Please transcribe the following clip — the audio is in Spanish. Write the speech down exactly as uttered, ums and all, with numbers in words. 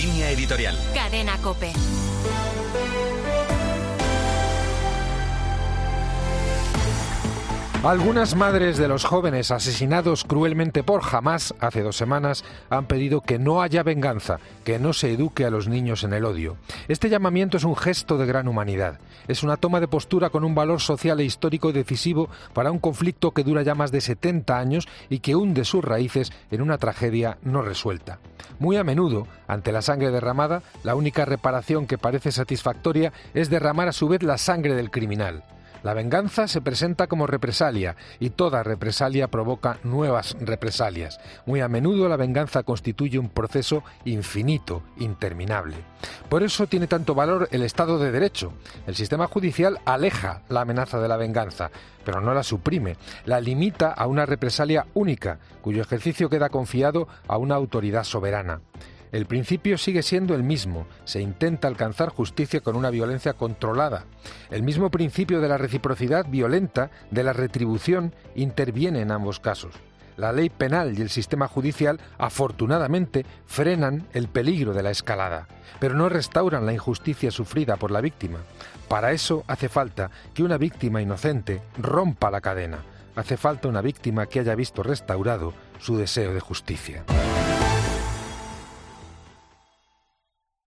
Línea editorial. Cadena COPE. Algunas madres de los jóvenes asesinados cruelmente por Hamás hace dos semanas han pedido que no haya venganza, que no se eduque a los niños en el odio. Este llamamiento es un gesto de gran humanidad. Es una toma de postura con un valor social e histórico decisivo para un conflicto que dura ya más de setenta años y que hunde sus raíces en una tragedia no resuelta. Muy a menudo, ante la sangre derramada, la única reparación que parece satisfactoria es derramar a su vez la sangre del criminal. La venganza se presenta como represalia y toda represalia provoca nuevas represalias. Muy a menudo la venganza constituye un proceso infinito, interminable. Por eso tiene tanto valor el Estado de Derecho. El sistema judicial aleja la amenaza de la venganza, pero no la suprime. La limita a una represalia única, cuyo ejercicio queda confiado a una autoridad soberana. El principio sigue siendo el mismo, se intenta alcanzar justicia con una violencia controlada. El mismo principio de la reciprocidad violenta, de la retribución, interviene en ambos casos. La ley penal y el sistema judicial, afortunadamente, frenan el peligro de la escalada, pero no restauran la injusticia sufrida por la víctima. Para eso hace falta que una víctima inocente rompa la cadena. Hace falta una víctima que haya visto restaurado su deseo de justicia.